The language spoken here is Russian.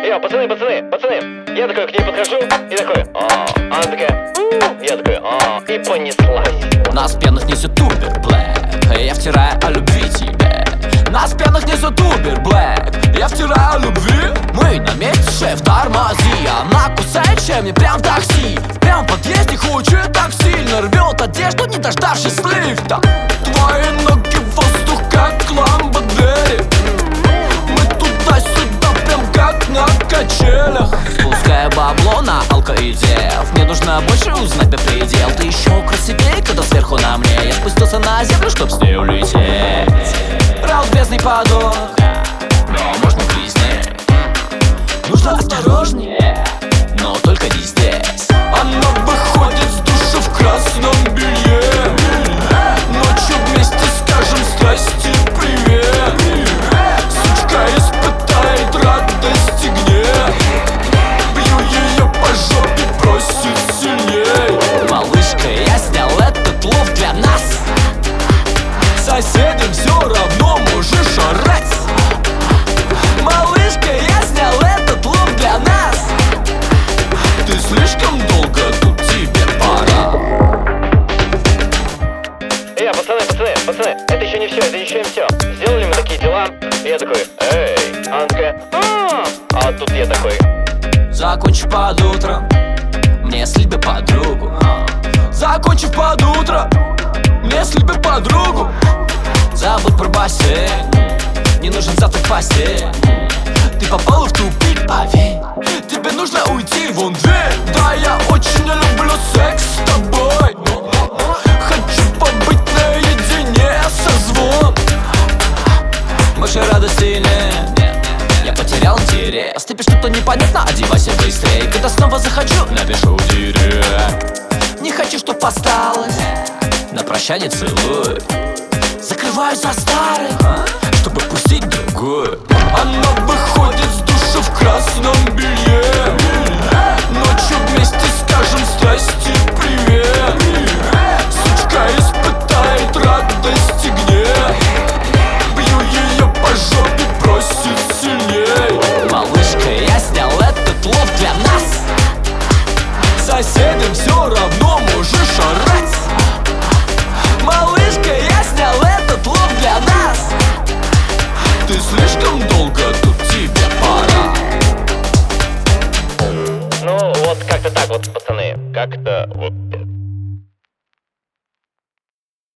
Йо, пацаны, я такой к ней подхожу и такой, она такая, я такой, и понеслась. Нас пьяных несет Uber Black, я втираю о любви тебе. Нас пьяных несет Uber Black, я втираю о любви. Мы на месте, шеф, тормози. Она кусает, чем мне прям такси. Прям в подъезде хочет так сильно, рвет одежду, не дождавшись лифта. Твои ноги в воздух, как ламбодери. Мы туда-сюда, прям как на качелях. Спуская бабло на алкоидев. Мне нужно больше узнать до предел. Ты еще красивее, когда сверху на мне. Я спустился на землю, чтоб с ней улететь. Разбезный подох, но можно близнее. Нужно осторожнее, но только не здесь. Она выходит с душа в красном белье. Ночью вместе скажем здрасте, привет. Сучка испытает радость и гнев. Бью ее по жопе, просит сильней. Малышка, я снял этот лов для нас. Соседям все равно можешь орать. Малышка, я снял этот лов для нас. Ты слишком долго, тут тебе пора. Пацаны, это еще не все, Сделали мы такие дела, и я такой, эй, она такая, а тут я такой, закончив под утро, мне слепи подругу. Закончив под утро, мне слепи подругу. Забудь про бассейн, не нужен завтрак в постель. Ты попала в тупик, поверь, тебе нужно уйти вон дверь. Да, я очень не люблю секс с тобой. Хочу побыть наедине, созвон. Больше радости нет, я потерял интерес. Тебе что-то непонятно, одевайся быстрее. Когда снова захочу, напишу в директ. Не хочу, чтоб осталось, на прощание целуй. Закрываю за старых,